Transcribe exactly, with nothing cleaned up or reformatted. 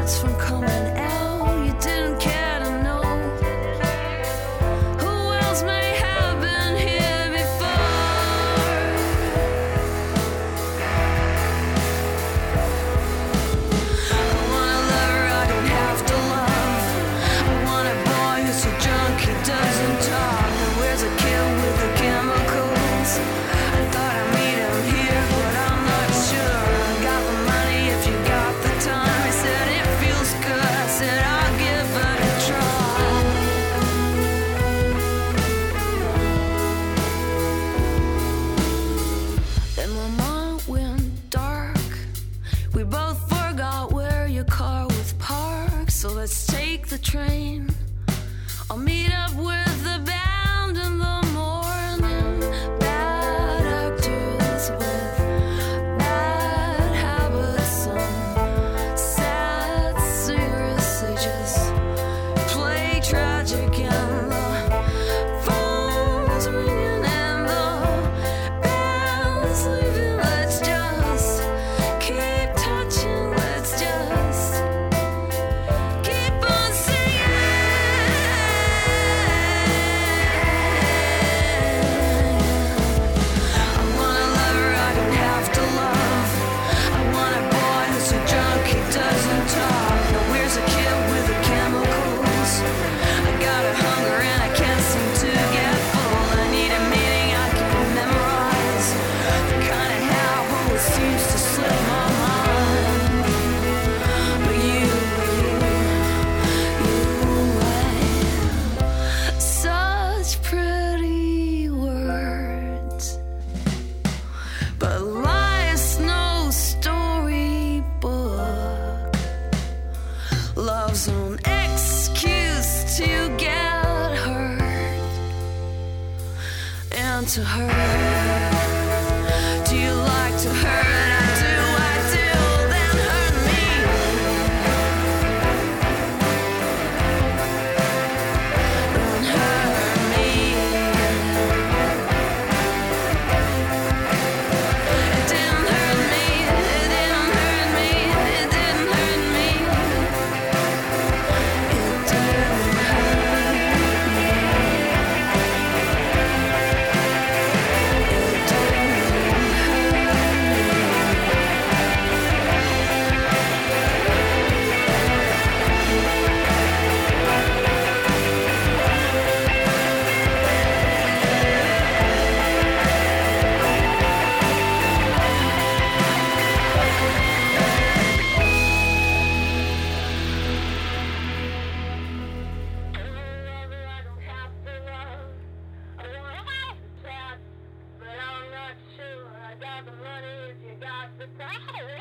words from coming out. You didn't care to know who else may have been here before. I want a lover I don't have to love. I want a boy who's so drunk he doesn't talk. And where's a kid with the chemicals? I thought I'd meet him here, but I'm not sure. I got the money if you got the time. He said it feels good. I said I'll give it a try. Then my mind went dark. We both forgot where your car was parked. So let's take the train. I'll meet up with the band in the morning. Bad actors with bad habits. Some sad singers, they just play tragic. And the phone's ringing and the band's leaving. Let's just keep touching. Let's just keep on singing. I want a lover I don't have to love. I want a boy who's so drunk he doesn't talk. Now where's a kid with the chemicals? I got a hunger and I can't seem to get full. I need a meaning I can memorize. The kind of hell always seems to slip my mind. But you, you, you, such pretty words. But life's no storybook. Love's an excuse to get hurt. And to hurt. Do you like to hurt? I do, I do. Then hurt me. Then hurt me. It didn't hurt me. It didn't hurt me. It didn't hurt me. It didn't hurt me. It But I'm not sure I got the money if you got the time.